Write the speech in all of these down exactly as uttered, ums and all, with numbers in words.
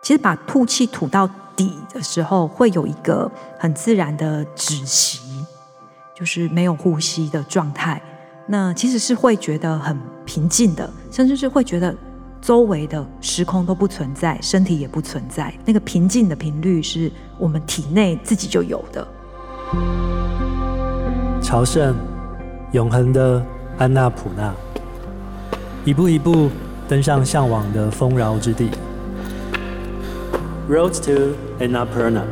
其实把吐气吐到底的时候，会有一个很自然的止息，就是没有呼吸的状态。那其实是会觉得很平静的，甚至是会觉得周围的时空都不存在，身体也不存在。那个平静的频率是我们体内自己就有的。 朝圣，永恒的安纳普纳，一步一步登上向往的丰饶之地。Road to Annapurna。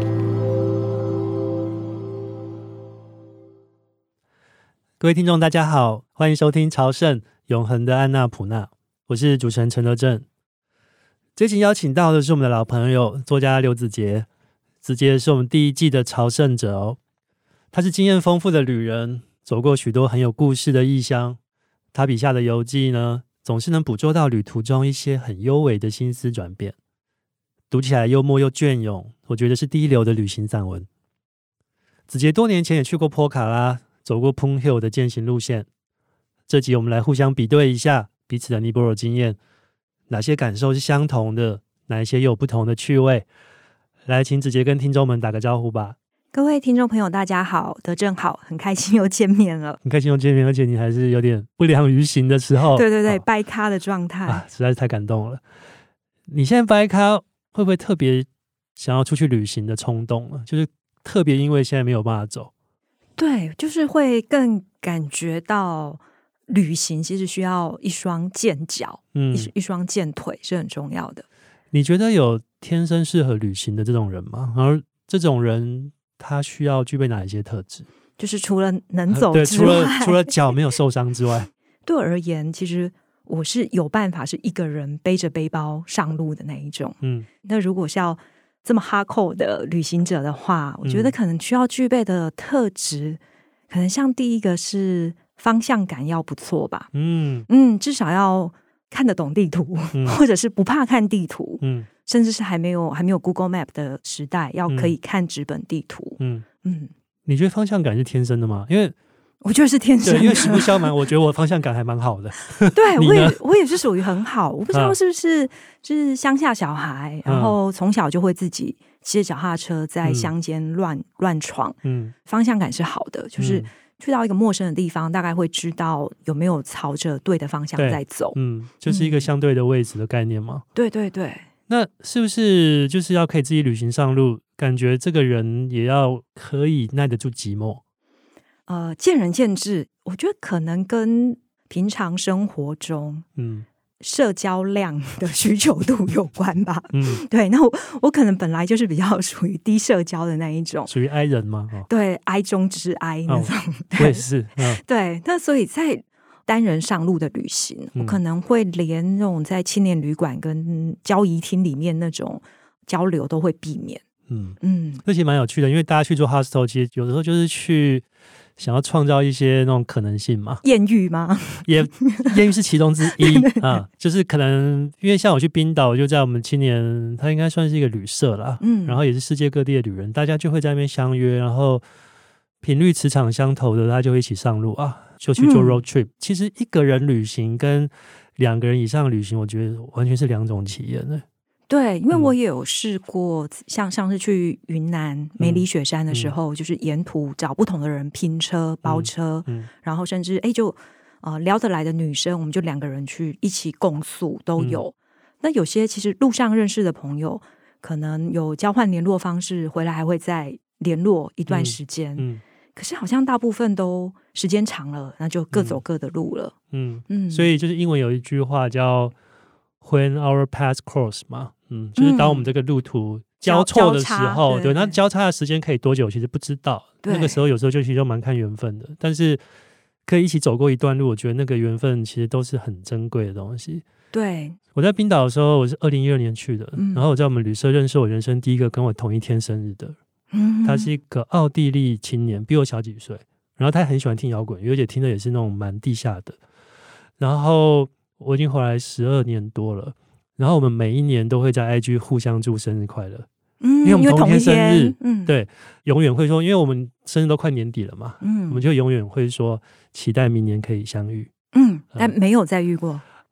各位听众大家好，欢迎收听朝圣永恒的安纳普纳，我是主持人陈德正。这期邀请到的是我们的老朋友作家刘子杰，子杰是我们第一季的朝圣者哦。他是经验丰富的旅人，走过许多很有故事的异乡。他笔下的游记呢，总是能捕捉到旅途中一些很幽微的心思转变，读起来幽默又隽永，我觉得是第一流的旅行散文。子杰多年前也去过波卡拉，走过 Poon Hill 的健行路线。这集我们来互相比对一下彼此的尼泊尔经验，哪些感受是相同的，哪一些又有不同的趣味。来，请子杰跟听众们打个招呼吧。 各位听众朋友大家好，德正好，很开心又见面了。 很开心又见面，而且你还是有点不良于行的时候。 对对对， 哦、 掰咖的状态、 啊、实在是太感动了。你现在掰咖会不会特别想要出去旅行的冲动啊？就是特别因为现在没有办法走。 对，就是会更感觉到旅行其实需要一双健脚、嗯、一, 一双健腿是很重要的。 你觉得有天生适合旅行的这种人吗？而这种人他需要具备哪一些特质？ 就是除了能走之外、呃、对， 除了除了脚没有受伤之外。 对我而言，其实我是有办法是一个人背着背包上路的那一种。嗯，那如果是要这么 hardcore 的旅行者的话，我觉得可能需要具备的特质、嗯、可能像第一个是方向感要不错吧。嗯嗯，至少要看得懂地图、嗯、或者是不怕看地图。嗯，甚至是还没有还没有 Google Map 的时代，要可以看纸本地图。嗯嗯， 你觉得方向感是天生的吗？因为我觉得是天生的， 因为实不相瞒，我觉得我方向感还蛮好的。 对，我也我也是属于很好，我不知道是不是、啊、是乡下小孩，然后从小就会自己骑着脚踏车在乡间乱、嗯、乱闯。嗯，方向感是好的，就是去到一个陌生的地方，大概会知道有没有朝着对的方向在走。 嗯，就是一个相对的位置的概念嘛。 嗯、对对对。 那是不是就是要可以自己旅行上路，感觉这个人也要可以耐得住寂寞？ 呃，见仁见智，我觉得可能跟平常生活中嗯社交量的需求度有关吧。嗯，对，那我我可能本来就是比较属于低社交的那一种， 属于 I 人吗？ 哦、对 ，I 中之 I 那种。哦、 我也是。嗯、 对，那所以在单人上路的旅行、嗯、我可能会连那种在青年旅馆跟交谊厅里面那种交流都会避免。 嗯嗯，这其实蛮有趣的，因为大家去做 hostel 其实有的时候就是去想要创造一些那种可能性嘛。 艳遇吗？ 也艳遇是其中之一啊，就是可能因为像我去冰岛，就在我们青年，它应该算是一个旅社啦，嗯，然后也是世界各地的旅人，大家就会在那边相约，然后频率磁场相投的，大家就会一起上路啊，就去做 road trip、嗯。其实一个人旅行跟两个人以上旅行，我觉得完全是两种体验的。 对，因为我也有试过、嗯、像上次去云南梅里雪山的时候、嗯、就是沿途找不同的人拼车包车、嗯嗯、然后甚至哎就呃聊得来的女生，我们就两个人去一起共宿都有、嗯、那有些其实路上认识的朋友可能有交换联络方式，回来还会再联络一段时间、嗯嗯、可是好像大部分都时间长了，那就各走各的路了。嗯嗯， 所以就是英文有一句话叫 When our paths cross 嘛，嗯，就是当我们这个路途交错的时候，对，对，那交叉的时间可以多久其实不知道，那个时候有时候就其实蛮看缘分的，但是可以一起走过一段路，我觉得那个缘分其实都是很珍贵的东西。 对， 我在冰岛的时候，我是二零一二年去的、嗯、然后我在我们旅社认识我人生第一个跟我同一天生日的、嗯、他是一个奥地利青年，比我小几岁，然后他很喜欢听摇滚，而且听的也是那种蛮地下的，然后我已经回来十二年多了，然后我们每一年都会在 I G 互相祝生日快乐、嗯、因为我们同一天生日、嗯、对，永远会说，因为我们生日都快年底了嘛、嗯、我们就永远会说期待明年可以相遇。 嗯，但没有再遇过。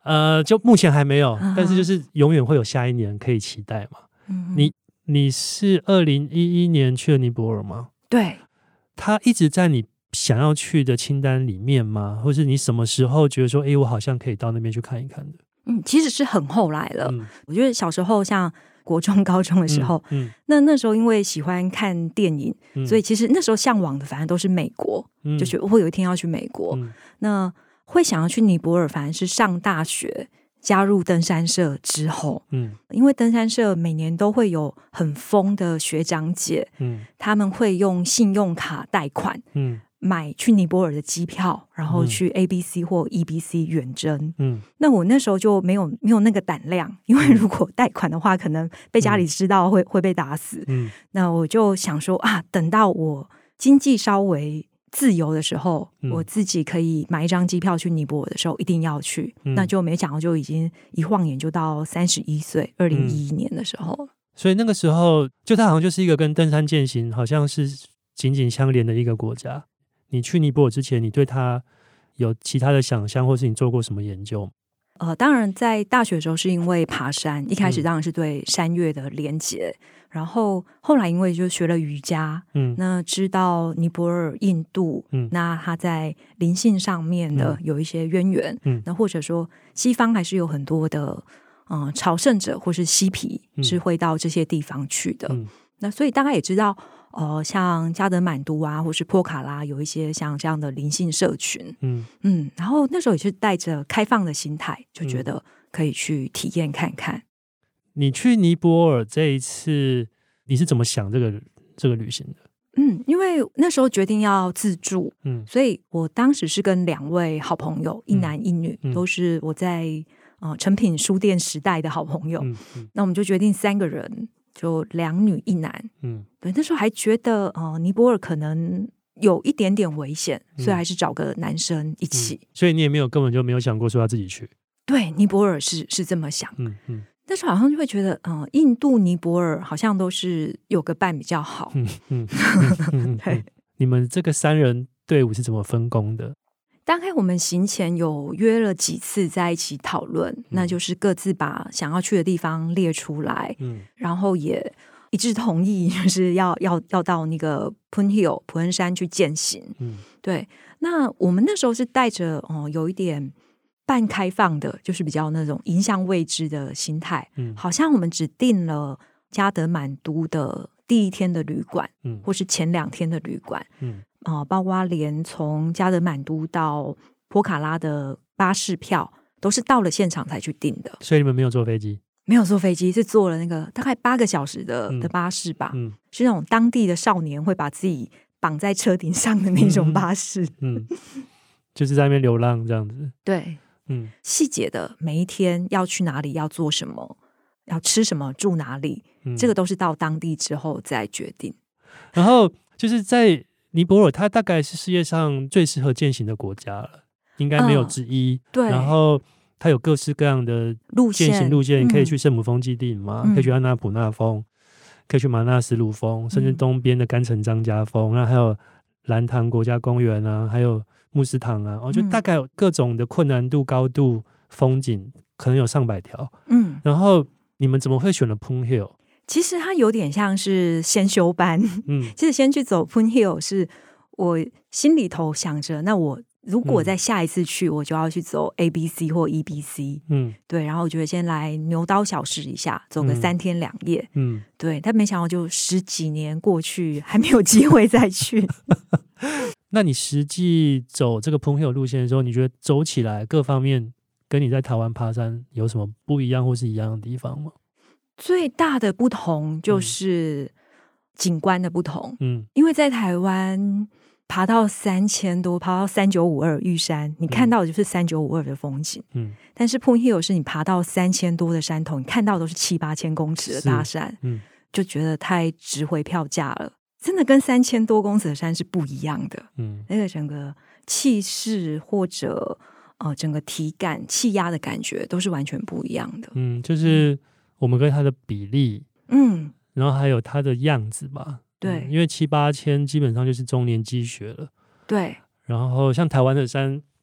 呃，就目前还没有， 啊、 但是就是永远会有下一年可以期待嘛。 嗯、 你你是二零一一年去了尼泊尔吗？ 对， 他一直在你想要去的清单里面吗？或是你什么时候觉得说，哎，我好像可以到那边去看一看的？ 嗯，其实是很后来了。嗯、我觉得小时候像国中、高中的时候，嗯，嗯那那时候因为喜欢看电影，嗯、所以其实那时候向往的反正都是美国，嗯、就觉得我有一天要去美国。嗯、那会想要去尼泊尔，反而是上大学加入登山社之后，嗯，因为登山社每年都会有很疯的学长姐，嗯，他们会用信用卡贷款，嗯，买去尼泊尔的机票，然后去 A B C 或 E B C 远征，嗯，那我那时候就没有没有那个胆量，因为如果贷款的话，可能被家里知道会、嗯、会被打死，嗯，那我就想说啊，等到我经济稍微自由的时候、嗯、我自己可以买一张机票去尼泊尔的时候一定要去、嗯、那就没想到就已经一晃眼就到三十一岁二零一一年的时候、嗯、 所以那个时候就它好像就是一个跟登山健行好像是紧紧相连的一个国家。你去尼泊尔之前你对它有其他的想象或是你做过什么研究？ 呃，当然在大学的时候是因为爬山，一开始当然是对山岳的连结、嗯、然后后来因为就学了瑜伽，嗯，那知道尼泊尔、印度，嗯，那它在灵性上面的有一些渊源，嗯，那或者说西方还是有很多的嗯、呃、朝圣者或是嬉皮是会到这些地方去的，嗯，那所以大概也知道呃，像加德满都啊，或是波卡拉，有一些像这样的灵性社群，嗯嗯，然后那时候也是带着开放的心态，就觉得可以去体验看看。 你去尼泊尔这一次，你是怎么想这个这个旅行的？ 嗯，因为那时候决定要自助，嗯，所以我当时是跟两位好朋友，一男一女，嗯、都是我在呃诚品书店时代的好朋友，嗯嗯、那我们就决定三个人。就两女一男，嗯，对，那时候还觉得呃，尼泊尔可能有一点点危险，嗯、所以还是找个男生一起、嗯。 所以你也没有根本就没有想过说要自己去。 对，尼泊尔是是这么想，嗯嗯。但是好像就会觉得，嗯、呃，印度、尼泊尔好像都是有个伴比较好。嗯嗯， 嗯对。你们这个三人队伍是怎么分工的？ 大概我们行前有约了几次在一起讨论、嗯、那就是各自把想要去的地方列出来、嗯、然后也一致同意就是要要要到那个 Pun Hill 普恩山去健行、嗯、对，那我们那时候是带着、呃、有一点半开放的，就是比较那种迎向未知的心态、嗯、好像我们只订了加德满都的第一天的旅馆、嗯、或是前两天的旅馆、嗯呃、包括连从加德满都到波卡拉的巴士票都是到了现场才去订的。 所以你们没有坐飞机？ 没有坐飞机，是坐了那个大概八个小时 的,、嗯、的巴士吧、嗯、是那种当地的少年会把自己绑在车顶上的那种巴士， 嗯, 嗯， 就是在那边流浪这样子。 对，嗯，细节的每一天要去哪里，要做什么，要吃什么，住哪里、嗯、这个都是到当地之后再决定。 然后就是在尼泊尔，它大概是世界上最适合健行的国家了，应该没有之一、嗯、对，然后它有各式各样的健行路线，你可以去圣母峰基地嘛、嗯、可以去安纳普纳峰，可以去马纳斯鲁峰、嗯、甚至东边的甘城张家峰，然后还有兰塘国家公园啊，还有穆斯堂啊，我、哦、就大概有各种的困难度、高度、风景，可能有上百条。嗯，然后你们怎么会选了 Pun Hill？ 其实它有点像是先修班，嗯，其实先去走 Pun Hill 是我心里头想着，那我如果在下一次去、嗯、我就要去走 A B C 或 E B C， 嗯，对，然后我觉得先来牛刀小试一下，走个三天两夜，嗯，对，但没想到就十几年过去还没有机会再去。 那你实际走这个 Pun Hill 路线的时候，你觉得走起来各方面跟你在台湾爬山有什么不一样或是一样的地方吗？ 最大的不同就是景观的不同，嗯，因为在台湾爬到三千多，爬到三九五二玉山，你看到的就是三九五二的风景，嗯，但是 Pun Hill 是你爬到三千多的山头，你看到的都是七八千公尺的大山，嗯，就觉得太值回票价了，真的跟三千多公尺的山是不一样的，嗯，那个整个气势或者呃整个体感气压的感觉都是完全不一样的， 嗯，就是我们跟它的比例，嗯，然后还有它的样子吧， 对、 嗯，因为七八千基本上就是中年积雪了， 对， 然后像台湾的山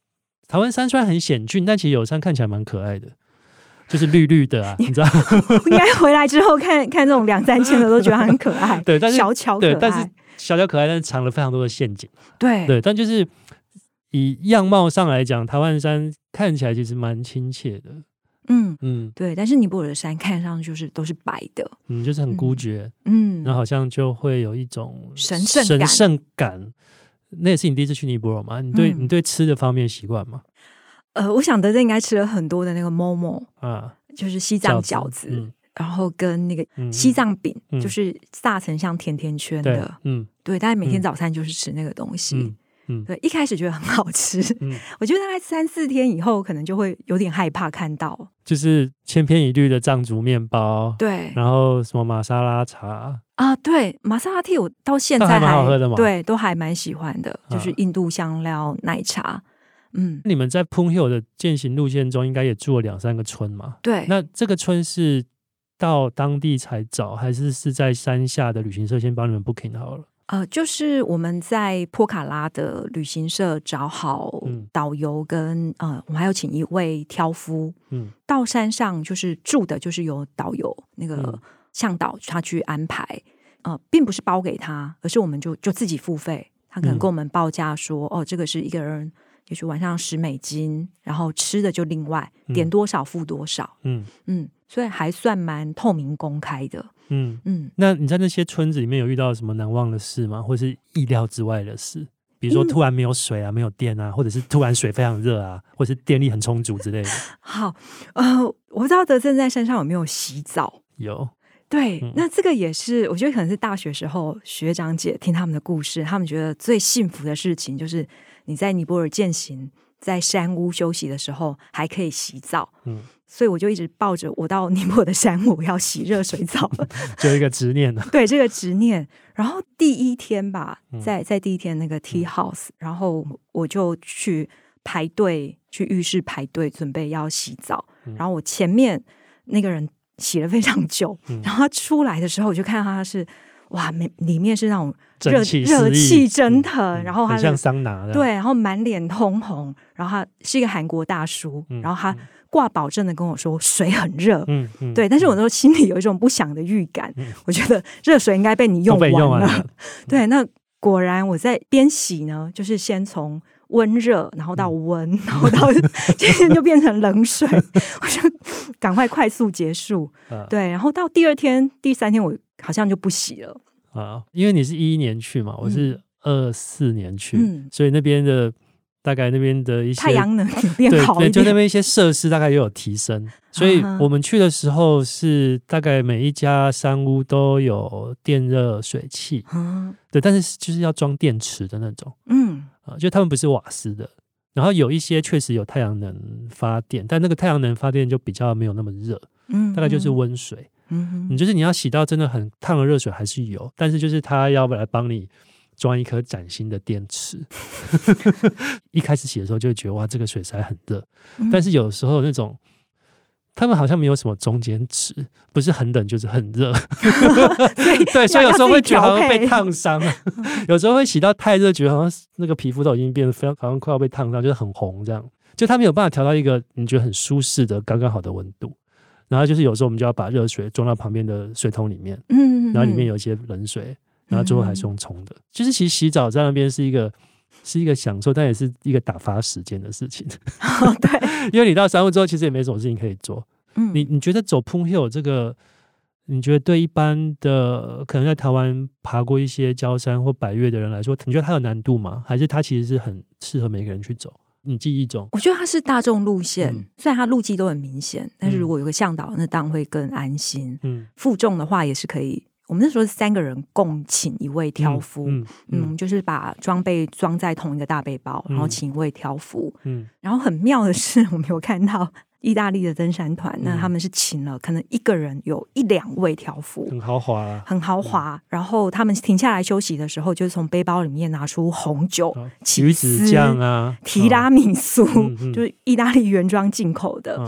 台湾山虽然很险峻，但其实有山看起来蛮可爱的，就是绿绿的啊，你知道？ 应该回来之后看看这种两三千的都觉得很可爱， 对，但是小巧可爱， 对，但是小巧可爱，但是藏了非常多的陷阱。 对对，但就是以样貌上来讲，台湾山看起来其实蛮亲切的。 嗯嗯， 对，但是尼泊尔的山看上去就是都是白的， 嗯，就是很孤绝， 嗯， 然后好像就会有一种神圣神感圣感。那也是你第一次去尼泊尔吗？你对、嗯、你对吃的方面习惯吗？ 呃，我想德正应该吃了很多的那个 momo 啊，就是西藏饺子，嗯、然后跟那个西藏饼，嗯、就是炸成像甜甜圈的，嗯，对，大概每天早餐就是吃那个东西。嗯嗯，对，一开始觉得很好吃，嗯，我觉得大概三四天以后，可能就会有点害怕看到， 就是千篇一律的藏族面包， 对， 然后什么玛莎拉茶啊，对，玛莎拉蒂我到现在还蛮好喝的嘛， 对，都还蛮喜欢的，就是印度香料奶茶，嗯， 你们在 Poon Hill 的健行路线中，应该也住了两三个村嘛？ 对， 那这个村是到当地才找，还是是在山下的旅行社先帮你们 booking 好了？ 呃，就是我们在波卡拉的旅行社找好导游跟、嗯、呃，我们还有请一位挑夫，嗯，到山上就是住的，就是由导游那个向导他去安排，呃，并不是包给他，而是我们就就自己付费，他可能跟我们报价说，嗯、哦，这个是一个人，也许晚上十美金，然后吃的就另外、嗯、点多少付多少，嗯嗯，所以还算蛮透明公开的。 嗯嗯，那你在那些村子里面有遇到什么难忘的事吗？或是意料之外的事？比如说突然没有水啊、嗯、没有电啊，或者是突然水非常热啊，或者是电力很充足之类的。 好，呃，我不知道德正在山上有没有洗澡？ 有。 对、嗯，那这个也是我觉得可能是大学时候学长姐听他们的故事，他们觉得最幸福的事情就是你在尼泊尔健行，在山屋休息的时候还可以洗澡。嗯，所以我就一直抱着我到尼泊尔的山屋要洗热水澡就有一个执念了。 对，这个执念。然后第一天吧，在在第一天那个 tea house、嗯、然后我就去排队去浴室排队准备要洗澡、嗯、然后我前面那个人洗了非常久、嗯、然后他出来的时候我就看到他是哇，里面是那种热热气蒸腾、嗯、然后他很像桑拿的， 对，然后满脸通红，然后他是一个韩国大叔、嗯、然后他挂保证的跟我说水很热、嗯嗯、对，但是我那时候心里有一种不祥的预感、嗯、我觉得热水应该被你用完了，用完了对，那果然我在边洗呢，就是先从温热然后到温、嗯、然后到接着就变成冷水我就赶快快速结束、啊、对，然后到第二天第三天我好像就不洗了啊，因为你是一一年去嘛，我是二四年去、嗯、所以那边的大概那边的一些太阳能有变好一点， 对，就那边一些设施大概也有提升，所以我们去的时候是大概每一家山屋都有电热水器、嗯、对，但是就是要装电池的那种，嗯、啊、就他们不是瓦斯的，然后有一些确实有太阳能发电，但那个太阳能发电就比较没有那么热，嗯，大概就是温水，嗯，你就是你要洗到真的很烫的热水还是有，但是就是他要来帮你装一颗崭新的电池一开始洗的时候就会觉得哇这个水实在很热、嗯、但是有时候那种他们好像没有什么中间值，不是很冷就是很热对，所以有时候会觉得好像被烫伤有时候会洗到太热，觉得好像那个皮肤都已经变得非常好像快要被烫伤，就是很红这样，就他们有办法调到一个你觉得很舒适的刚刚好的温度，然后就是有时候我们就要把热水装到旁边的水桶里面，嗯，然后里面有一些冷水，然后最后还是用冲的、嗯、就是其实洗澡在那边是一个是一个享受，但也是一个打发时间的事情、 哦、对因为你到山屋之后其实也没什么事情可以做、嗯、你你觉得走 Poon Hill 这个你觉得对一般的可能在台湾爬过一些郊山或百岳的人来说，你觉得它有难度吗？还是它其实是很适合每个人去走？你记忆中我觉得它是大众路线、嗯、虽然它路迹都很明显，但是如果有个向导那当然会更安心，嗯，负重的话也是可以，我们那时候是三个人共请一位挑夫，嗯，嗯嗯就是把装备装在同一个大背包、嗯、然后请一位挑夫，嗯，然后很妙的是我们有看到意大利的登山团，那他们是请了可能一个人有一两位挑夫， 很豪华、啊、 很豪华、嗯、然后他们停下来休息的时候，就是从背包里面拿出红酒、哦、 鱼子酱啊、 提拉米苏、哦、就是意大利原装进口的、嗯、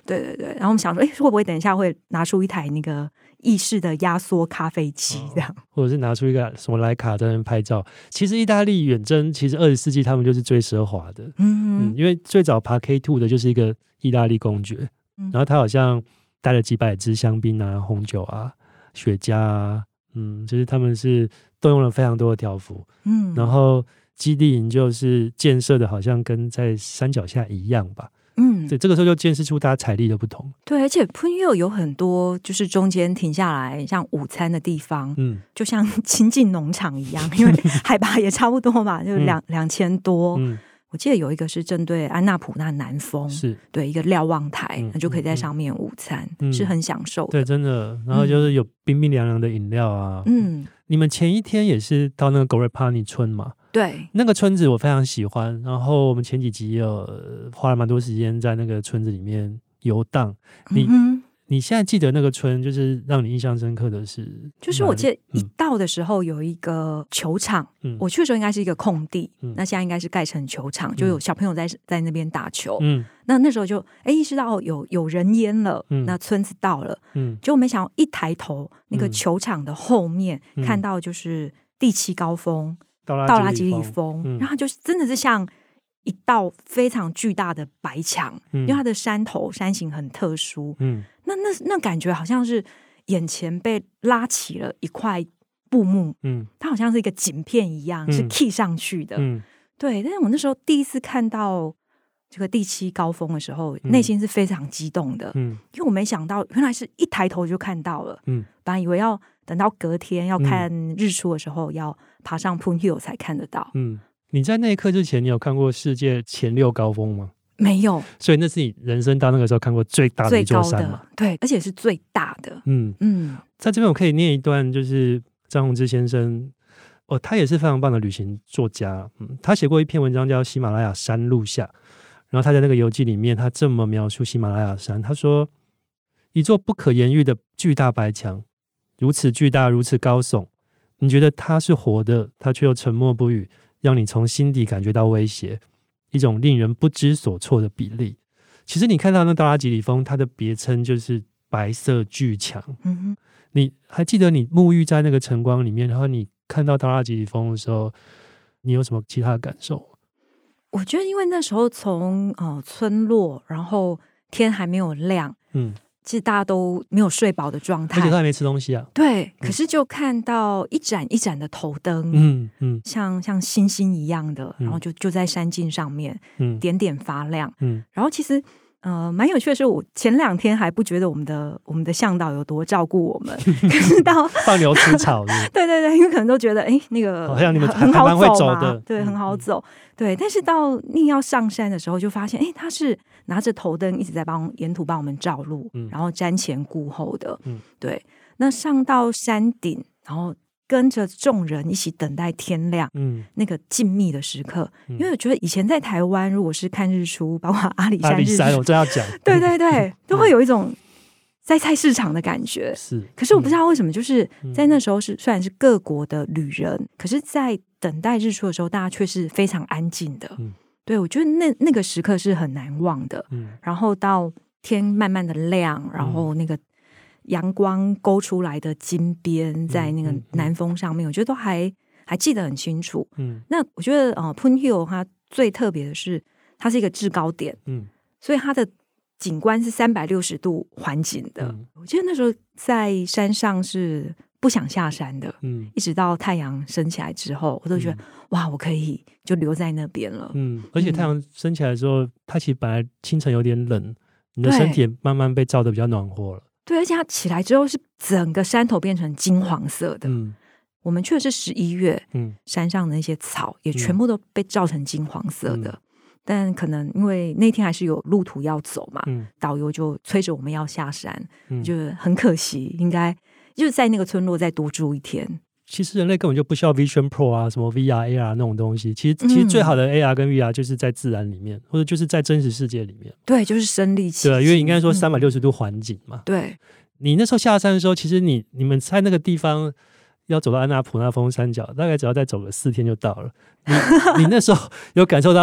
对对对，然后我们想说，哎，会不会等一下会拿出一台那个意式的压缩咖啡机这样、哦， 或者是拿出一个什么徕卡在那边拍照？其实意大利远征，其实二十世纪他们就是最奢华的，嗯, 嗯，因为最早爬 K 二 的就是一个意大利公爵，嗯、然后他好像带了几百支香槟啊、红酒啊、雪茄啊，嗯，就是他们是动用了非常多的条幅，嗯，然后基地营就是建设的好像跟在山脚下一样吧。嗯，对，这个时候就见识出大家财力的不同。 对，而且 Pugno 有很多就是中间停下来像午餐的地方，嗯，就像亲近农场一样，因为海拔也差不多嘛，就两两千多。嗯，我记得有一个是针对安纳普纳南峰，是对一个瞭望台，嗯、那就可以在上面午餐，嗯、是很享受的。 对，真的。然后就是有冰冰凉凉的饮料啊。嗯，你们前一天也是到那个 Gorepani 村嘛？ 对， 那个村子我非常喜欢，然后我们前几集也有花了蛮多时间在那个村子里面游荡。你、嗯、你现在记得那个村就是让你印象深刻的是？ 就是我记得一到的时候有一个球场，嗯、我去的时候应该是一个空地，嗯、那现在应该是盖成球场，嗯、就有小朋友在在那边打球。嗯，那那时候就哎意识到有有人烟了，嗯、那村子到了，嗯，结果没想到一抬头，那个球场的后面、嗯、看到就是第七高峰。道拉吉里峰、嗯、然后就是真的是像一道非常巨大的白墙、嗯、因为它的山头山形很特殊、嗯、那, 那, 那感觉好像是眼前被拉起了一块布幕、嗯、它好像是一个景片一样、嗯、是 key 上去的、嗯、对。但是我那时候第一次看到这个第七高峰的时候、嗯、内心是非常激动的、嗯、因为我没想到原来是一抬头就看到了、嗯、本来以为要等到隔天要看日出的时候、嗯、要爬上 Pugno 才看得到。嗯， 你在那一刻之前你有看过世界前六高峰吗？ 没有。 所以那是你人生到那个时候看过最大的一座山嘛？ 对，而且是最大的。嗯嗯，在这边我可以念一段，就是张宏志先生哦，他也是非常棒的旅行作家。嗯，他写过一篇文章叫《喜马拉雅山路下》，然后他在那个游记里面他这么描述喜马拉雅山，他说一座不可言喻的巨大白墙，如此巨大，如此高耸，你觉得它是活的，它却又沉默不语，让你从心底感觉到威胁，一种令人不知所措的比例。其实你看到那道拉吉里峰，它的别称就是白色巨墙。嗯哼，你还记得你沐浴在那个晨光里面，然后你看到道拉吉里峰的时候，你有什么其他的感受？ 我觉得因为那时候从、呃、村落，然后天还没有亮，嗯，其实大家都没有睡饱的状态， 而且他还没吃东西啊。 对，嗯、可是就看到一盏一盏的头灯，嗯嗯，像像星星一样的，然后就就在山径上面，嗯，点点发亮，嗯，然后其实呃蛮有趣的是，我前两天还不觉得我们的我们的向导有多照顾我们，可是到放牛吃草， 对对对，因为可能都觉得哎那个好像你们很好会走嘛， 走的， 对，很好走。嗯对，但是到你要上山的时候，就发现，哎，他是拿着头灯一直在帮沿途帮我们照路，嗯、然后瞻前顾后的，嗯，对。那上到山顶，然后跟着众人一起等待天亮，嗯，那个静谧的时刻，嗯、因为我觉得以前在台湾，如果是看日出，包括阿里山日出， 阿里山我正要讲， 对对对，都会有一种在菜市场的感觉。 是， 可是我不知道为什么，就是在那时候是虽然是各国的旅人，可是在等待日出的时候，大家却是非常安静的。嗯，对，我觉得那那个时刻是很难忘的。嗯，然后到天慢慢的亮，然后那个阳光勾出来的金边在那个南峰上面，嗯嗯嗯、我觉得都还还记得很清楚。嗯，那我觉得呃 Pugno 它最特别的是，它是一个制高点。嗯，所以它的景观是三百六十度环景的。嗯、我记得那时候在山上是不想下山的，嗯，一直到太阳升起来之后，我都觉得、嗯、哇，我可以就留在那边了。 嗯，而且太阳升起来的时候，它其实本来清晨有点冷，你的身体也慢慢被照得比较暖和了。 对，而且它起来之后是整个山头变成金黄色的。嗯，我们去的是十一月，嗯，山上的那些草也全部都被照成金黄色的。嗯，但可能因为那天还是有路途要走嘛，嗯、导游就催着我们要下山，嗯、就很可惜，应该就是在那个村落再多住一天。 其实人类根本就不需要 Vision Pro 啊，什么 V R、A R 那种东西。其实，其实最好的 A R 跟 V R 就是在自然里面，或者就是在真实世界里面。 对，就是身临其境。 对，因为应该说三百六十度环境嘛。 嗯、对， 你那时候下山的时候，其实你你们在那个地方要走到安纳普纳峰山脚，大概只要再走个四天就到了。你你那时候有感受到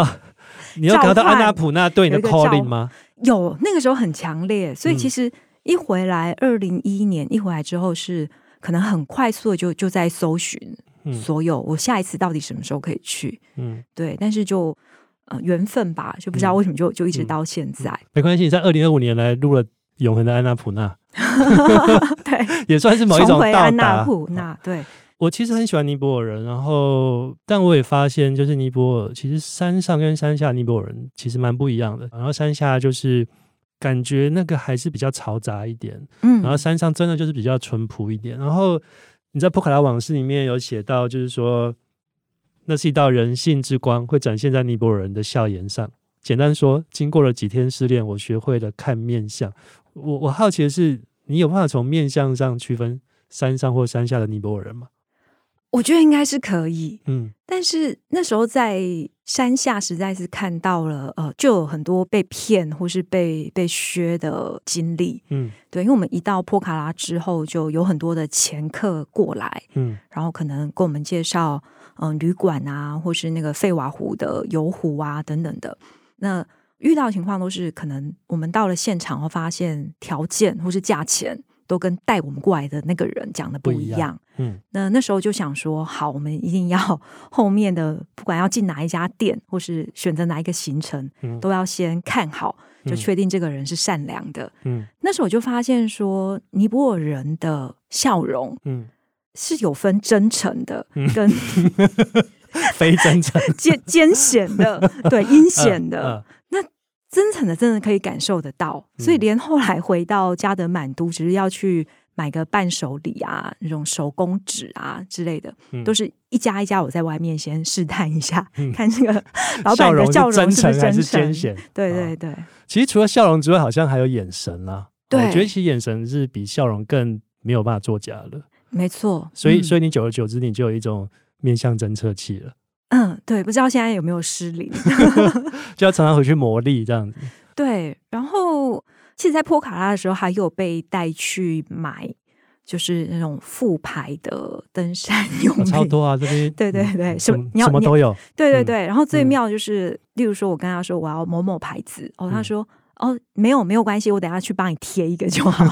你有感到安娜普纳对你的 calling 吗？ 有，那个时候很强烈，所以其实一回来，二零一一年一回来之后是可能很快速的就就在搜寻所有、嗯、我下一次到底什么时候可以去，嗯，对，但是就呃缘分吧，就不知道为什么就、嗯、就一直到现在。嗯、 没关系，你在二零二五年来录了永恒的安娜普纳， 对， 也算是某一种到达。重回安娜普纳，对。 我其实很喜欢尼泊尔人，然后但我也发现，就是尼泊尔其实山上跟山下尼泊尔人其实蛮不一样的。然后山下就是感觉那个还是比较嘈杂一点，嗯，然后山上真的就是比较淳朴一点。然后你在波卡拉往事里面有写到，就是说那是一道人性之光，会展现在尼泊尔人的笑颜上。简单说，经过了几天试炼，我学会了看面相。我我好奇的是，你有办法从面相上区分山上或山下的尼泊尔人吗？ 我觉得应该是可以，嗯，但是那时候在山下实在是看到了，呃，就有很多被骗或是被被削的经历，嗯，对，因为我们一到波卡拉之后，就有很多的前客过来，嗯，然后可能跟我们介绍，嗯、呃，旅馆啊，或是那个费瓦湖的游湖啊等等的，那遇到的情况都是可能我们到了现场后发现条件或是价钱都跟带我们过来的那个人讲的不一样，不一样嗯，那那时候就想说，好，我们一定要后面的不管要进哪一家店，或是选择哪一个行程，嗯、都要先看好，就确定这个人是善良的。嗯，那时候我就发现说，尼泊尔人的笑容，嗯，是有分真诚的跟、嗯、 非真诚、 艰艰险的，对，阴险的。呃呃那真诚的真的可以感受得到，所以连后来回到加德满都，只是要去买个伴手礼啊，那种手工纸啊之类的、嗯、都是一家一家我在外面先试探一下、嗯、看这个老板的笑容是不是真诚还是艰险。 对对对、哦、 其实除了笑容之外好像还有眼神啊，对，我觉得其实眼神是比笑容更没有办法作假的， 没错， 所以、嗯、所以你久而久之你就有一种面向侦测器了。 嗯，对，不知道现在有没有失灵就要常常回去磨砺这样子。 对，然后其实在波卡拉的时候还有被带去买就是那种副牌的登山用品、哦、 超多啊，这边对对对、 嗯、什么什么都有， 对对对、嗯、然后最妙就是、嗯、例如说我跟他说我要某某牌子哦，他说、嗯、哦没有没有关系，我等一下去帮你贴一个就好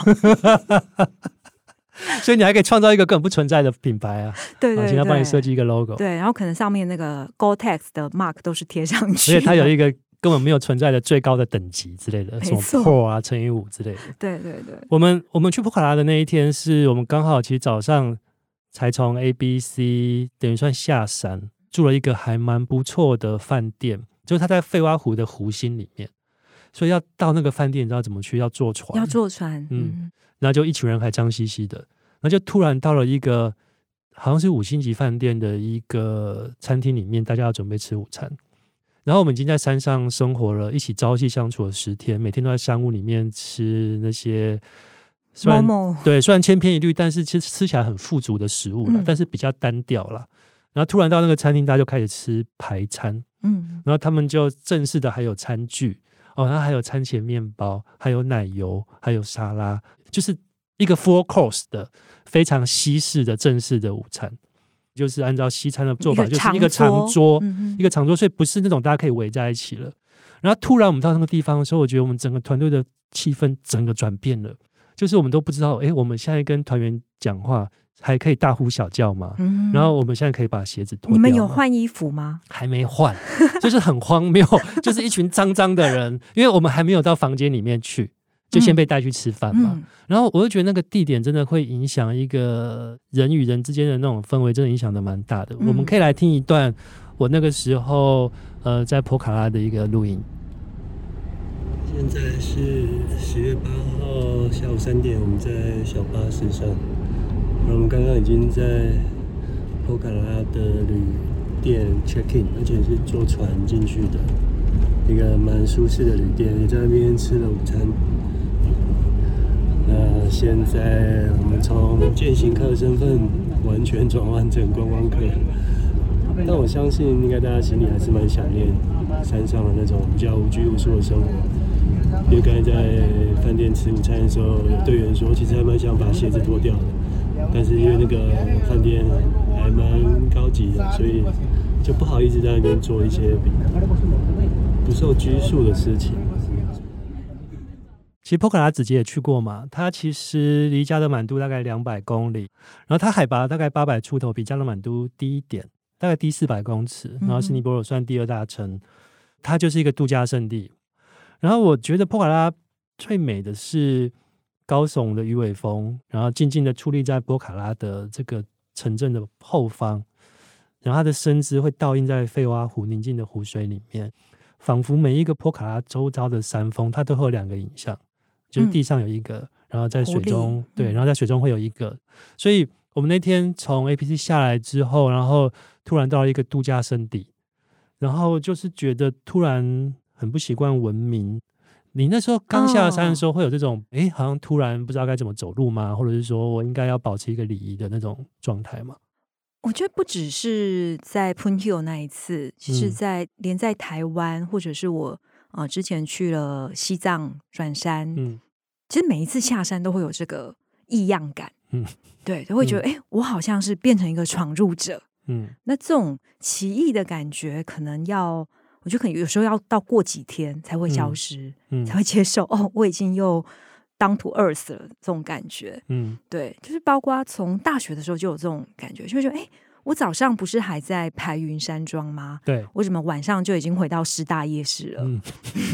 所以你还可以创造一个根本不存在的品牌啊！ 对对对， 现在帮你设计一个 logo， 对，然后可能上面那个 Gore-Tex 的 mark 都是贴上去， 而且它有一个根本没有存在的最高的等级之类的，什么 Pro 啊、乘以五之类的。 对对对， 我们我们去波卡拉的那一天，是我们刚好其实早上才从 A B C 等于算下山，住了一个还蛮不错的饭店，就是它在费瓦湖的湖心里面，所以要到那个饭店，你知道怎么去？要坐船， 要坐船，嗯。 然后就一群人还脏兮兮的，然后就突然到了一个好像是五星级饭店的一个餐厅里面，大家要准备吃午餐。然后我们已经在山上生活了，一起朝夕相处了十天，每天都在山屋里面吃那些虽然某某对虽然千篇一律，但是其实吃起来很富足的食物啦、嗯、但是比较单调啦。然后突然到那个餐厅，大家就开始吃排餐，嗯，然后他们就正式的还有餐具哦，然后还有餐前面包，还有奶油，还有沙拉，就是一个 full course 的非常西式的正式的午餐，就是按照西餐的做法，就是一个长桌、嗯、一个长桌，所以不是那种大家可以围在一起了。然后突然我们到那个地方的时候，我觉得我们整个团队的气氛整个转变了，就是我们都不知道，哎，我们现在跟团员讲话还可以大呼小叫吗、嗯、然后我们现在可以把鞋子脱掉吗？ 你们有换衣服吗？ 还没换，就是很荒谬就是一群脏脏的人，因为我们还没有到房间里面去，就先被带去吃饭嘛、嗯、然后我就觉得那个地点真的会影响一个人与人之间的那种氛围，真的影响的蛮大的、嗯、我们可以来听一段我那个时候呃在波卡拉的一个录音。现在是十月八号下午三点，我们在小巴士上，我们刚刚已经在波卡拉的旅店 check in， 而且是坐船进去的一个蛮舒适的旅店，也在那边吃了午餐。那现在我们从健行客身份完全转换成观光客，但我相信应该大家心里还是蛮想念山上的那种比较无拘无束的生活。因为刚才在饭店吃午餐的时候，有队员说其实还蛮想把鞋子脱掉的，但是因为那个饭店还蛮高级的，所以就不好意思在那边做一些比不受拘束的事情。其实波卡拉子姐也去过嘛，它其实离加德满都大概两百公里，然后它海拔大概八百出头，比加德满都低一点，大概低四百公尺，然后是尼泊尔算第二大城，它就是一个度假胜地。然后我觉得波卡拉最美的是高耸的鱼尾峰，然后静静的矗立在波卡拉的这个城镇的后方，然后它的身姿会倒映在费瓦湖宁静的湖水里面，仿佛每一个波卡拉周遭的山峰它都会有两个影像，就是地上有一个、嗯、然后在水中，对，然后在水中会有一个。所以我们那天从 A P C 下来之后，然后突然到了一个度假胜地，然后就是觉得突然很不习惯文明。你那时候刚下山的时候会有这种哎、哦，好像突然不知道该怎么走路吗？或者是说我应该要保持一个礼仪的那种状态吗？ 我觉得不只是在 Poon Hill 那一次，其实在、嗯、连在台湾，或者是我、呃、之前去了西藏转山、嗯，其实每一次下山都会有这个异样感，嗯，对，都会觉得哎、嗯，我好像是变成一个闯入者，嗯，那这种奇异的感觉可能要。我觉得可能有时候要到过几天才会消失，嗯嗯、才会接受哦，我已经又 down to earth 了这种感觉。嗯，对，就是包括从大学的时候就有这种感觉，就会觉得哎，我早上不是还在排云山庄吗？对，为什么晚上就已经回到师大夜市了？嗯、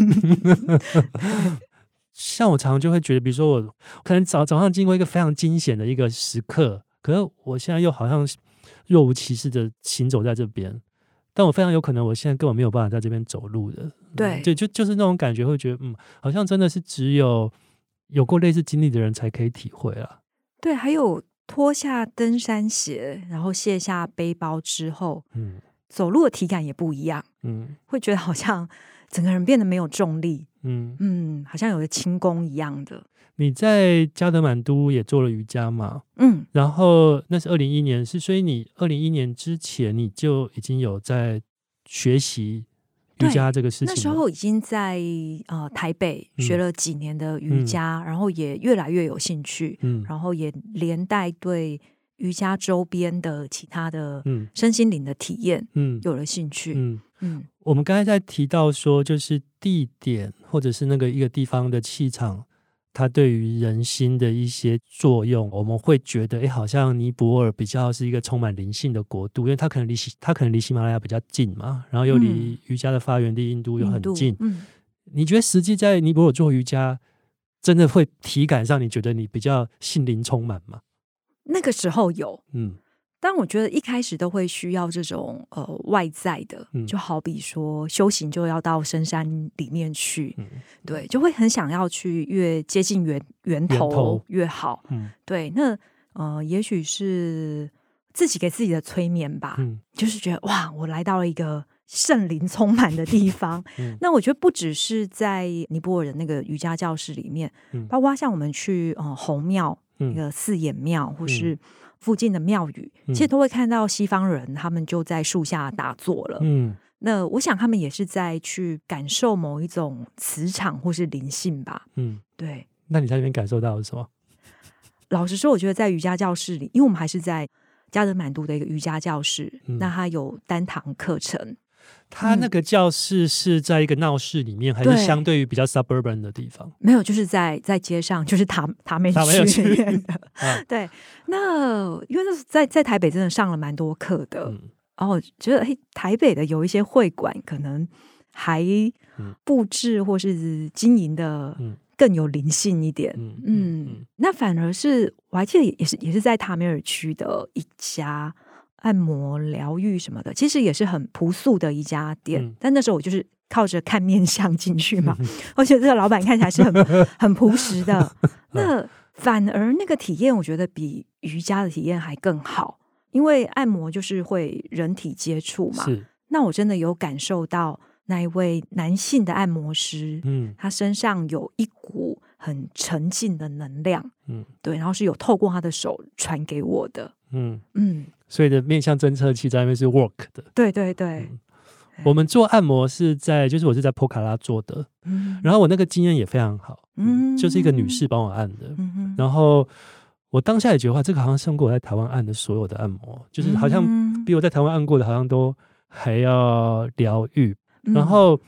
像我常常就会觉得，比如说我可能早早上经过一个非常惊险的一个时刻，可是我现在又好像若无其事的行走在这边。但我非常有可能我现在根本没有办法在这边走路的， 对， 就就就是那种感觉，会觉得嗯，好像真的是只有有过类似经历的人才可以体会啊。 对，还有脱下登山鞋，然后卸下背包之后，嗯，走路的体感也不一样，嗯，会觉得好像整个人变得没有重力，嗯嗯，好像有个轻功一样的。 你在加德满都也做了瑜伽嘛？嗯，然后那是二零一一年，是所以你二零一一年之前你就已经有在学习瑜伽这个事情了。 那时候已经在呃台北学了几年的瑜伽、嗯，然后也越来越有兴趣，嗯，然后也连带对瑜伽周边的其他的身心灵的体验，嗯，有了兴趣，嗯嗯。我们刚才在提到说，就是地点或者是那个一个地方的气场。它对于人心的一些作用，我们会觉得，哎，好像尼泊尔比较是一个充满灵性的国度，因为它可能离它可能离喜马拉雅比较近嘛，然后又离瑜伽的发源地印度又很近。嗯，你觉得实际在尼泊尔做瑜伽，真的会体感上，你觉得你比较心灵充满吗？ 那个时候有，嗯。但我觉得一开始都会需要这种呃外在的、嗯，就好比说修行就要到深山里面去，嗯、对，就会很想要去越接近源源头, 源头越好。嗯，对，那呃也许是自己给自己的催眠吧，嗯、就是觉得哇，我来到了一个圣灵充满的地方。嗯、那我觉得不只是在尼泊尔的那个瑜伽教室里面，嗯、包括像我们去呃红庙、嗯、那个四眼庙，或是、嗯附近的庙宇，其实都会看到西方人，他们就在树下打坐了。嗯，那我想他们也是在去感受某一种磁场或是灵性吧。嗯，对。 那你在那边感受到了什么？ 老实说，我觉得在瑜伽教室里，因为我们还是在加德满都的一个瑜伽教室，嗯、那它有单堂课程。 他那个教室是在一个闹市里面，嗯、还是相对于比较 suburban 的地方？ 没有，就是在在街上，就是塔塔梅区里面的。啊、对，那因为那在在台北真的上了蛮多课的，嗯、然后我觉得，哎，台北的有一些会馆可能还布置或是经营的更有灵性一点。嗯，嗯嗯那反而是我还记得也是也是在塔梅尔区的一家。按摩疗愈什么的其实也是很朴素的一家店、嗯、但那时候我就是靠着看面相进去嘛、嗯、我觉得这个老板看起来是很很朴实的那反而那个体验我觉得比瑜伽的体验还更好，因为按摩就是会人体接触嘛，那我真的有感受到那一位男性的按摩师、嗯、他身上有一股很沉静的能量、嗯、对，然后是有透过他的手传给我的。嗯嗯，所以的面向侦测器在那边是 work 的。 对对对、嗯、 我们做按摩是在就是我是在波卡拉做的、嗯、然后我那个经验也非常好、嗯、就是一个女士帮我按的、嗯、然后我当下也觉得哇，这个好像胜过我在台湾按的所有的按摩，就是好像比我在台湾按过的好像都还要疗愈、嗯、然后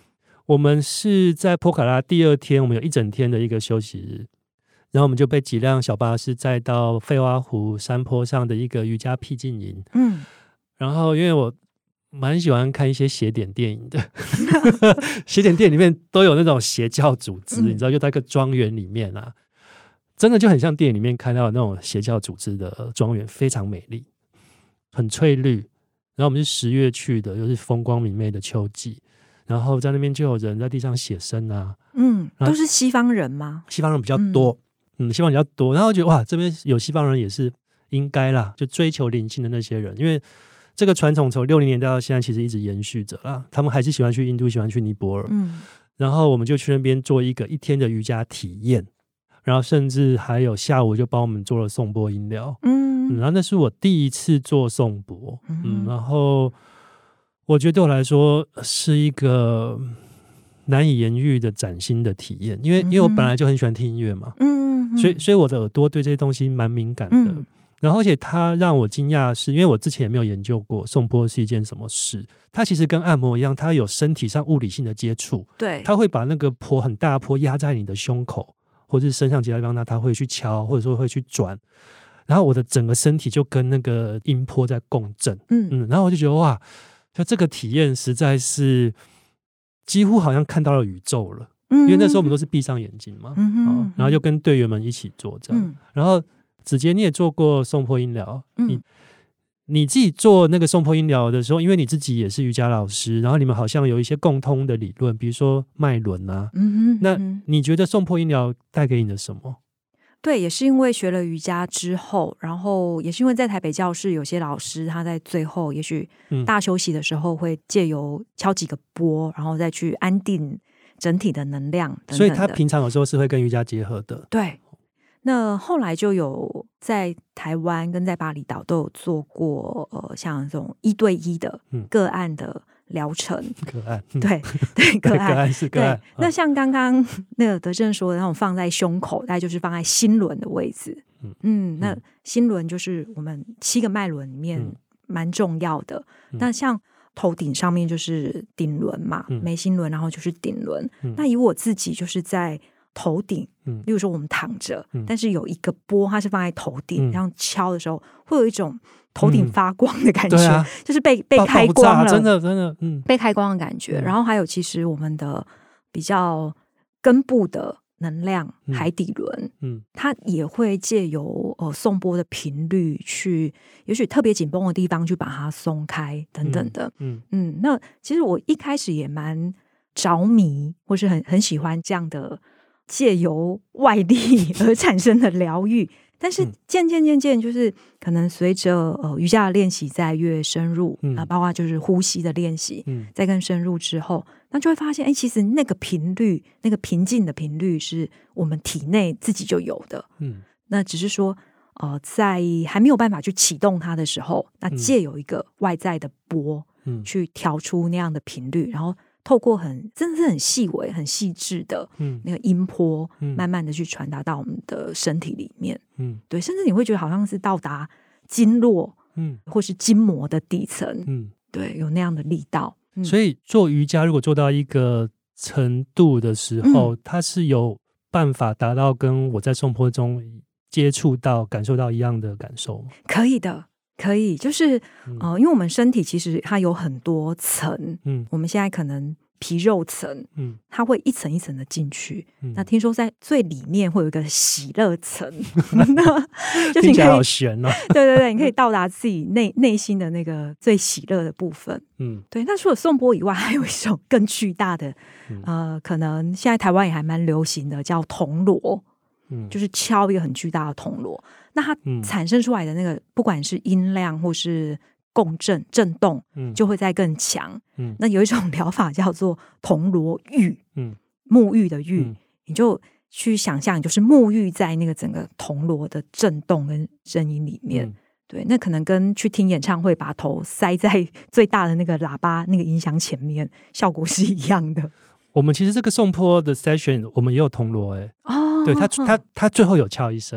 我们是在波卡拉第二天，我们有一整天的一个休息日，然后我们就被几辆小巴士载到费蛙湖山坡上的一个瑜伽僻静营。嗯，然后因为我蛮喜欢看一些邪典电影的，邪典电影里面都有那种邪教组织，嗯、你知道，就在一个庄园里面啊，真的就很像电影里面看到的那种邪教组织的庄园，非常美丽，很翠绿。然后我们是十月去的，又是风光明媚的秋季，然后在那边就有人在地上写生啊， 嗯，都是西方人吗？ 西方人比较多，嗯，嗯西方人比较多。然后我觉得哇，这边有西方人也是应该啦，就追求灵性的那些人，因为这个传统从六零年代到现在其实一直延续着啦，他们还是喜欢去印度，喜欢去尼泊尔，嗯，然后我们就去那边做一个一天的瑜伽体验，然后甚至还有下午就帮我们做了颂钵音疗，嗯，嗯然后那是我第一次做颂钵，嗯, 嗯，然后我觉得对我来说是一个难以言喻的崭新的体验，因为因为我本来就很喜欢听音乐嘛，嗯，所以所以我的耳朵对这些东西蛮敏感的。嗯然后而且它让我惊讶的是，因为我之前也没有研究过颂钵是一件什么事，它其实跟按摩一样，它有身体上物理性的接触， 对， 它会把那个钵很大的钵压在你的胸口或者是身上其他地方，那它会去敲或者说会去转，然后我的整个身体就跟那个音波在共振，嗯嗯，然后我就觉得哇，就这个体验实在是几乎好像看到了宇宙了，嗯、因为那时候我们都是闭上眼睛嘛，嗯哦、然后就跟队员们一起做这样，嗯、然后子杰你也做过颂钵音疗，嗯、你你自己做那个颂钵音疗的时候，因为你自己也是瑜伽老师，然后你们好像有一些共通的理论，比如说脉轮啊，嗯、那你觉得颂钵音疗带给你的什么？ 对，也是因为学了瑜伽之后，然后也是因为在台北教室有些老师他在最后也许大休息的时候会借由敲几个钵，然后再去安定整体的能量等等的， 所以他平常有时候是会跟瑜伽结合的。 对，那后来就有在台湾跟在巴厘岛都有做过呃像这种一对一的个案的疗程， 个案， 对对，个案个案是个案。 那像刚刚那个德正说的那种放在胸口，大概就是放在心轮的位置。嗯, 嗯那心轮就是我们七个脉轮里面蛮重要的。嗯、那像头顶上面就是顶轮嘛，嗯、眉心轮，然后就是顶轮。嗯、那以我自己就是在头顶，嗯、例如说我们躺着，嗯、但是有一个钵它是放在头顶，然后、嗯、敲的时候会有一种头顶发光的感觉，嗯啊、就是被被开光了， 真的真的，嗯， 被开光的感觉。嗯、然后还有，其实我们的比较根部的能量，嗯、海底轮，嗯，它也会借由呃颂钵的频率去，也许特别紧绷的地方去把它松开等等的，嗯 嗯, 嗯。那其实我一开始也蛮着迷，或是很很喜欢这样的借由外力而产生的疗愈。但是渐渐渐渐，就是可能随着呃瑜伽的练习在越深入，嗯、啊，包括就是呼吸的练习，嗯、在更深入之后，那就会发现，哎，其实那个频率，那个平静的频率，是我们体内自己就有的。嗯，那只是说，呃，在还没有办法去启动它的时候，那借有一个外在的波，嗯，去调出那样的频率，然后透过很真的是很细微、很细致的那个音波，嗯、慢慢的去传达到我们的身体里面。嗯，对，甚至你会觉得好像是到达经络，嗯，或是筋膜的底层，嗯，对，有那样的力道。嗯、 所以做瑜伽，如果做到一个程度的时候，嗯、它是有办法达到跟我在颂钵中接触到、感受到一样的感受吗？ 可以的。可以，就是、嗯、呃，因为我们身体其实它有很多层，嗯，我们现在可能皮肉层，嗯，它会一层一层的进去。嗯、那听说在最里面会有一个喜乐层， 就是你可以好悬哦， 对对对，你可以到达自己内内心的那个最喜乐的部分。嗯，对。那除了颂钵以外，还有一种更巨大的，嗯、呃，可能现在台湾也还蛮流行的，叫铜锣。嗯、就是敲一个很巨大的铜锣，那它产生出来的那个、嗯、不管是音量或是共振震动、嗯、就会再更强、嗯、那有一种疗法叫做铜锣浴、嗯、沐浴的浴、嗯、你就去想象，就是沐浴在那个整个铜锣的震动跟声音里面、嗯、对，那可能跟去听演唱会把头塞在最大的那个喇叭那个音响前面效果是一样的。 我们其实这个颂钵的 session 我们也有铜锣哎、欸，哦，对，他他他最后有敲一声，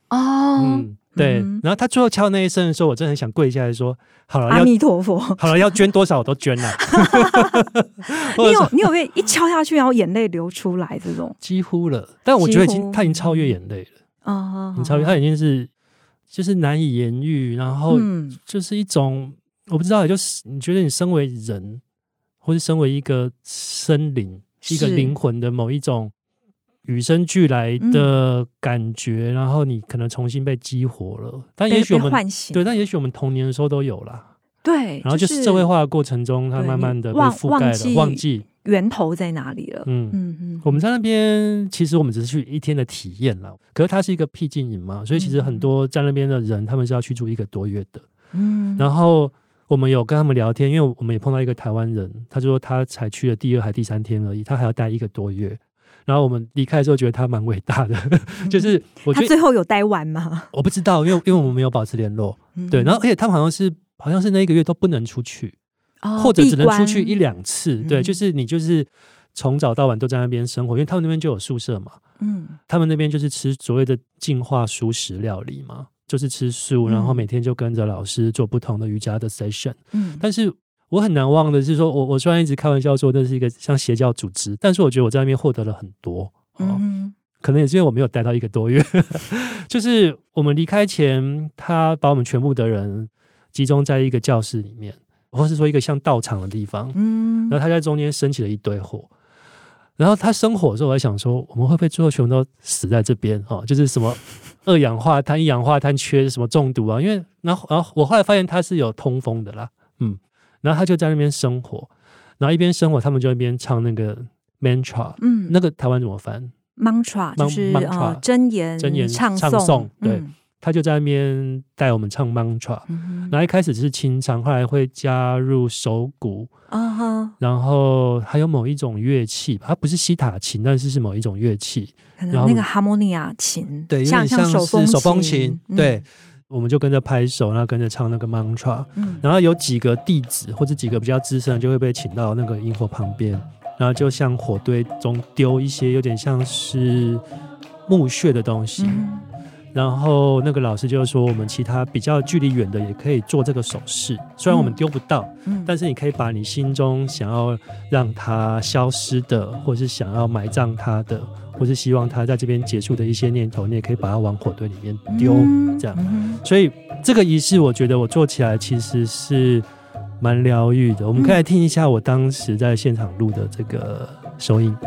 哦， 嗯，对、嗯。然后他最后敲那一声的时候，我真的很想跪下来说：“好了， 阿弥陀佛， 好了，要捐多少我都捐了。” 你有你有没有一敲下去，然后眼泪流出来这种？ 几乎了，但我觉得已经他已经超越眼泪了啊！你、哦、超越他已经是就是难以言喻，然后就是一种、嗯、我不知道，就是你觉得你身为人，或是身为一个生灵、一个灵魂的某一种与生俱来的感觉、嗯，然后你可能重新被激活了。但也许我们对，但也许我们童年的时候都有啦。 对， 然后就是社会化的过程中，它慢慢的被覆盖了，忘记源头在哪里了。嗯嗯嗯。我们在那边，其实我们只是去一天的体验啦，可是它是一个僻静营嘛，所以其实很多在那边的人，他们是要去住一个多月的。嗯。然后我们有跟他们聊天，因为我们也碰到一个台湾人，他说他才去了第二还第三天而已，他还要待一个多月。然后我们离开的时候觉得他蛮伟大的，就是我觉得他最后有待完吗？ 我不知道，因为因为我们没有保持联络。嗯、对，然后而且他们好像是好像是那一个月都不能出去，哦、或者只能出去一两次。对，就是你就是从早到晚都在那边生活，因为他们那边就有宿舍嘛。嗯，他们那边就是吃所谓的净化蔬食料理嘛，就是吃素，然后每天就跟着老师做不同的瑜伽的 session。嗯，但是我很难忘的是说，我我虽然一直开玩笑说这是一个像邪教组织，但是我觉得我在那边获得了很多。哦、嗯，可能也是因为我没有待到一个多月，就是我们离开前，他把我们全部的人集中在一个教室里面，或是说一个像道场的地方。嗯，然后他在中间升起了一堆火，然后他生火的时候，我在想说，我们会不会最后全部都死在这边？哦，就是什么二氧化碳、一氧化碳缺什么中毒啊？因为然后然后我后来发现他是有通风的啦，嗯。然后他就在那边生火，然后一边生火，他们就一边唱那个 mantra， 嗯，那个台湾怎么翻 ？mantra 就是呃真言真言唱唱诵，对、 嗯， 他就在那边带我们唱 mantra，、嗯、然后一开始只是清唱，后来会加入手鼓，啊、然后还有某一种乐器，它不是西塔琴，但是是某一种乐器， 可能那个哈莫尼亚琴， 对， 像像手风手风琴， 嗯、 对。我们就跟着拍手，然后跟着唱那个 mantra、嗯、然后有几个弟子或者几个比较资深的就会被请到那个萤火旁边，然后就向火堆中丢一些有点像是墓穴的东西、嗯、然后那个老师就说我们其他比较距离远的也可以做这个手势，虽然我们丢不到、嗯、但是你可以把你心中想要让它消失的，或是想要埋葬它的，或是希望他在这边结束的一些念头，你也可以把它往火堆里面丢、嗯、这样、嗯、所以这个仪式我觉得我做起来其实是蛮疗愈的。我们可以来听一下我当时在现场录的这个收音。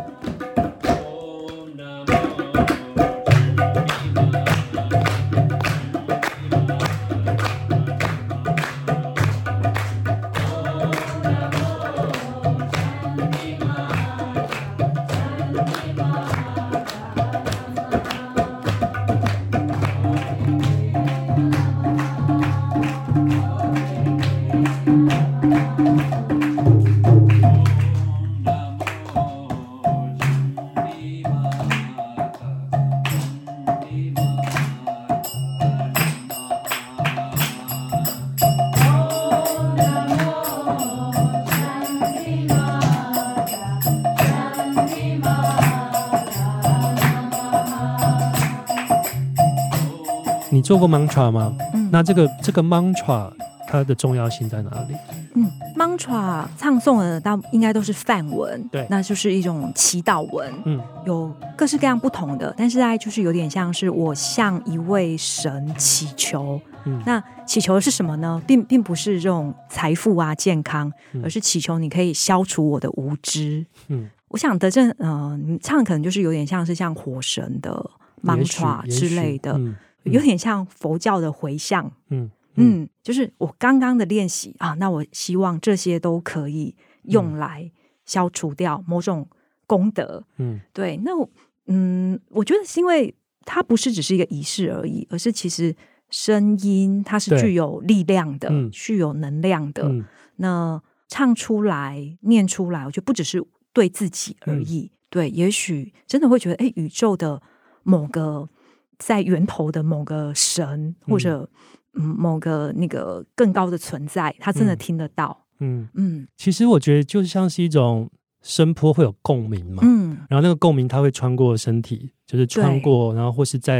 你做过 mantra 吗？嗯，那这个这个 mantra 它的重要性在哪里？ 嗯 ，mantra 唱诵的大应该都是梵文， 对， 那就是一种祈祷文，嗯，有各式各样不同的，但是大概就是有点像是我向一位神祈求，嗯，那祈求的是什么呢？并并不是这种财富啊、健康，而是祈求你可以消除我的无知，嗯，我想德正，呃，你唱可能就是有点像是像火神的 mantra 之类的。有点像佛教的回向，嗯 嗯, 嗯，就是我刚刚的练习啊，那我希望这些都可以用来消除掉某种功德，嗯，对，那我嗯，我觉得是因为它不是只是一个仪式而已，而是其实声音它是具有力量的，具有能量的，嗯、那唱出来、念出来，我觉得不只是对自己而已，嗯、对，也许真的会觉得，哎，宇宙的某个。在源头的某个神或者、嗯、某个那个更高的存在，他真的听得到。嗯嗯，其实我觉得就像是一种声波会有共鸣嘛，嗯，然后那个共鸣它会穿过身体，就是穿过，然后或是在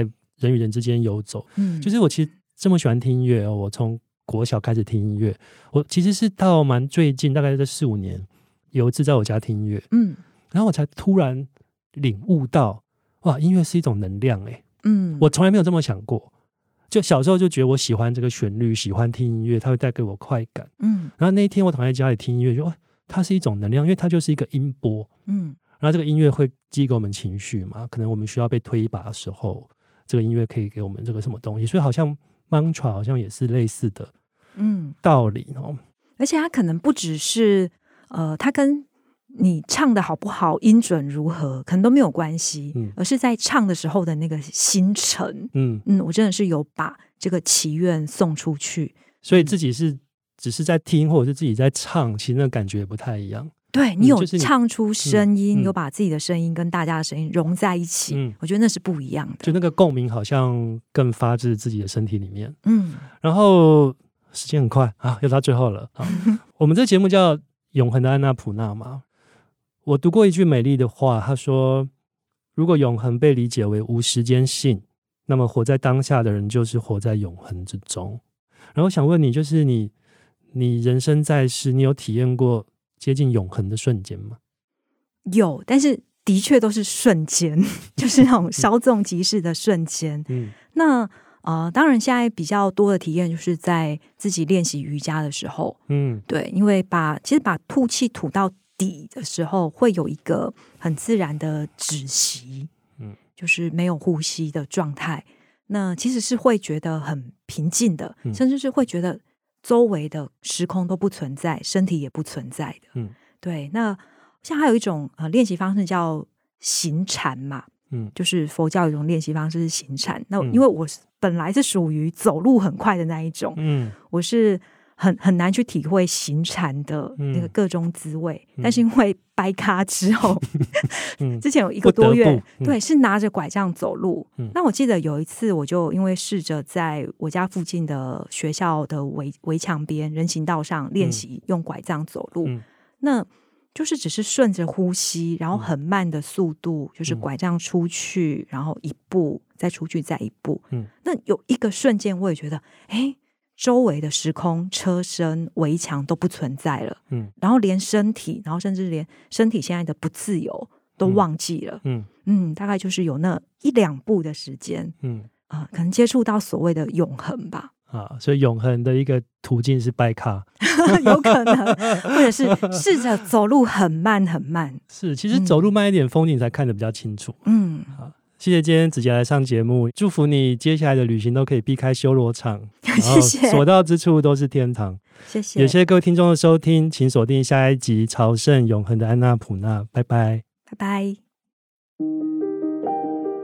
人与人之间游走。 嗯， 就是我其实这么喜欢听音乐哦，我从国小开始听音乐，我其实是到蛮最近，大概这四五年，有一次在我家听音乐， 嗯， 然后我才突然领悟到，哇，音乐是一种能量哎， 嗯， 我从来没有这么想过。就小时候就觉得我喜欢这个旋律，喜欢听音乐，它会带给我快感。 嗯， 然后那一天我躺在家里听音乐，就哇，它是一种能量，因为它就是一个音波。 嗯， 然后这个音乐会寄给我们情绪嘛，可能我们需要被推一把的时候，这个音乐可以给我们这个什么东西，所以好像 mantra 好像也是类似的嗯道理哦。 而且它可能不只是呃，它跟你唱的好不好、音准如何，可能都没有关系， 嗯而是在唱的时候的那个心诚。 嗯嗯，我真的是有把这个祈愿送出去， 所以自己是只是在听，或者是自己在唱，其实那个感觉也不太一样。 对你有嗯就是你唱出声音， 嗯嗯有把自己的声音跟大家的声音融在一起， 嗯我觉得那是不一样的。 就那个共鸣好像更发自自己的身体里面。 嗯然后时间很快啊，又到最后了。好我们这节目叫《永恒的安娜普纳》嘛。我读过一句美丽的话，他说：“如果永恒被理解为无时间性，那么活在当下的人就是活在永恒之中。”然后想问你，就是你，你人生在世，你有体验过接近永恒的瞬间吗？ 有，但是的确都是瞬间，就是那种稍纵即逝的瞬间。 嗯那呃，当然现在比较多的体验就是在自己练习瑜伽的时候， 嗯对，因为把其实把吐气吐到底的时候，会有一个很自然的止息， 嗯， 就是没有呼吸的状态。那其实是会觉得很平静的， 嗯甚至是会觉得周围的时空都不存在，身体也不存在的。 嗯对，那像还有一种呃练习方式叫行禅嘛， 嗯就是佛教有一种练习方式是行禅。那嗯因为我是本来是属于走路很快的那一种， 嗯我是很很难去体会行禅的那个各种滋味， 嗯、 但是因为掰咖之后， 嗯、 之前有一个多月， 嗯、 对，是拿着拐杖走路。 嗯、 那我记得有一次，我就因为试着在我家附近的学校的围围墙边人行道上练习用拐杖走路， 嗯、 那就是只是顺着呼吸，然后很慢的速度，嗯、就是拐杖出去，然后一步再出去，再一步。 嗯， 那有一个瞬间，我也觉得，哎。周围的时空、车身、围墙都不存在了，嗯，然后连身体，然后甚至连身体现在的不自由都忘记了，嗯嗯，大概就是有那一两步的时间，嗯啊、呃，可能接触到所谓的永恒吧， 啊，所以永恒的一个途径是掰咖， 有可能，或者是试着走路很慢很慢， 是，其实走路慢一点，风景才看得比较清楚， 嗯， 好。谢谢今天子杰来上节目，祝福你接下来的旅行都可以避开修罗场， 谢谢， 所到之处都是天堂。 谢谢， 也谢谢各位听众的收听，请锁定下一集《朝圣永恒的安娜普纳》，拜拜， 拜拜。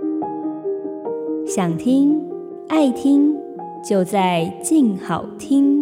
想听爱听，就在静好听。